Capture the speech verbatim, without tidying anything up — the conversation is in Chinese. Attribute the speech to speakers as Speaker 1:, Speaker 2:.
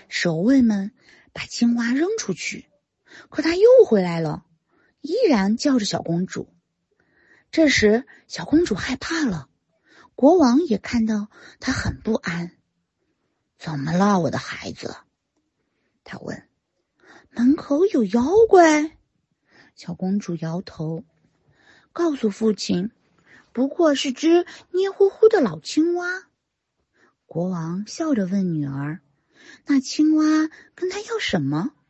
Speaker 1: 守卫们把青蛙扔出去，可它又回来了，依然叫着小公主。这时小公主害怕了，国王也看到她很不安。怎么了，我的孩子？他问。门口有妖怪？小公主摇头，告诉父亲，不过是只黏糊糊的老青蛙。国王笑着问女儿，那青蛙跟他要什么？